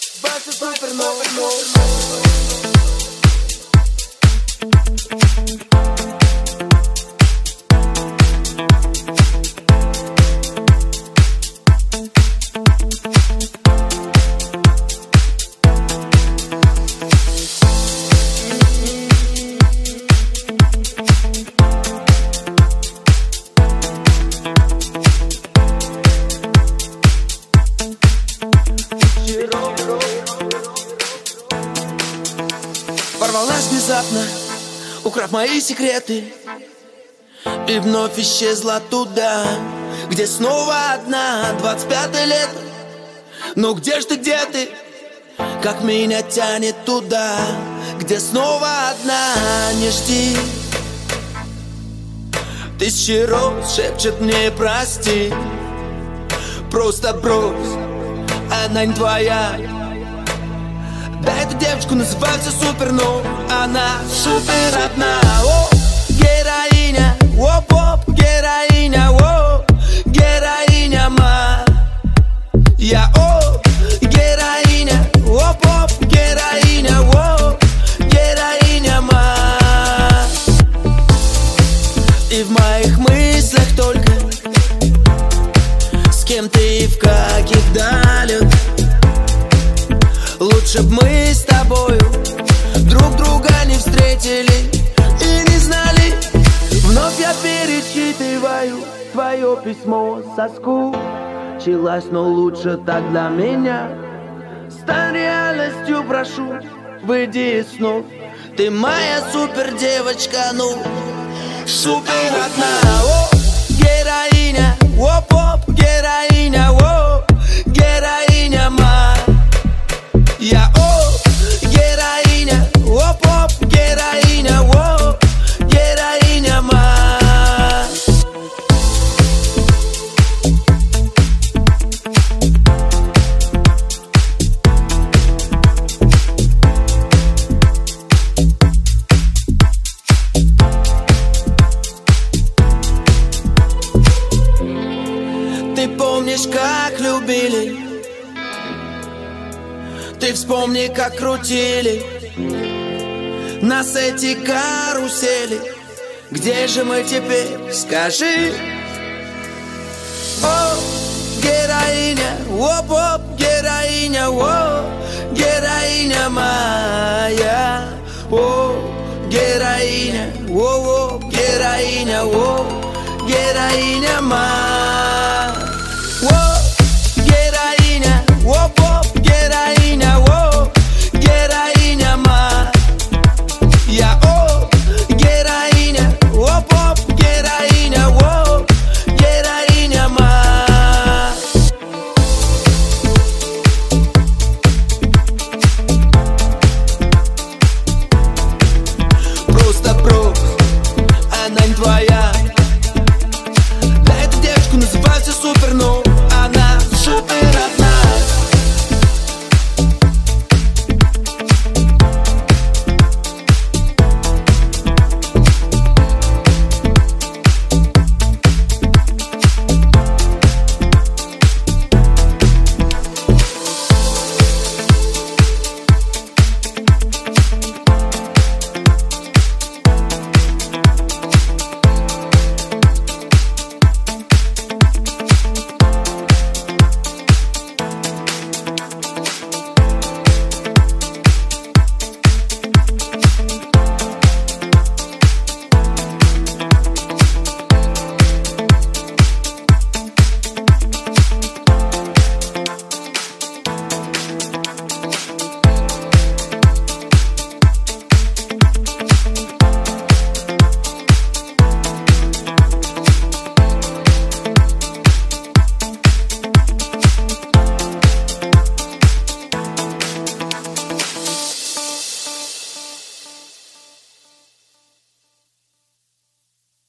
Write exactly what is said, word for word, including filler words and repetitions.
Баша супернова. Ворвалась внезапно, украв мои секреты, и вновь исчезла туда, где снова одна. Двадцать пятое лето, ну где ж ты, где ты? Как меня тянет туда, где снова одна. Не жди, тысячи роз шепчет мне прости. Просто брось, она не твоя. Да, эту девочку называется супернова. Она супер одна. О, героиня, оп-оп, героиня, о, героиня моя. О, героиня, оп-оп, героиня, о, героиня моя. И в моих мыслях только с кем ты и в каких далях. Лучше б мы с тобою друг друга не встретили и не знали. Вновь я перечитываю твое письмо, соскучилась, но лучше так для меня. Стань реальностью, прошу, выйди из снов. Ты моя супер девочка, ну супер одна. О, героиня, оп-оп, героиня, о, героиня моя. Я, о, героиня, оп-оп, героиня, о, героиня моя. Ты помнишь, как любили? Ты вспомни, как крутили нас эти карусели. Где же мы теперь, скажи? О, героиня, оп-оп, героиня, о, героиня моя. О, героиня, о-о, героиня, о, героиня моя.